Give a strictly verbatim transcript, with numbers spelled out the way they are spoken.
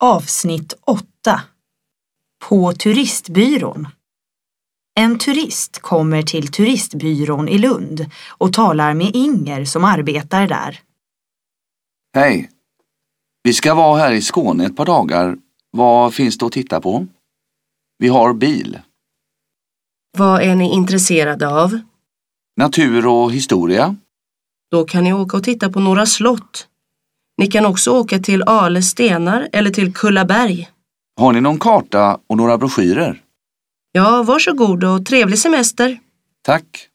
Avsnitt åtta. På turistbyrån. En turist kommer till turistbyrån i Lund och talar med Inger som arbetar där. Hej. Vi ska vara här i Skåne ett par dagar. Vad finns det att titta på? Vi har bil. Vad är ni intresserade av? Natur och historia. Då kan ni åka och titta på några slott. Ni kan också åka till Ale stenar eller till Kullaberg. Har ni någon karta och några broschyrer? Ja, varsågod och trevlig semester. Tack.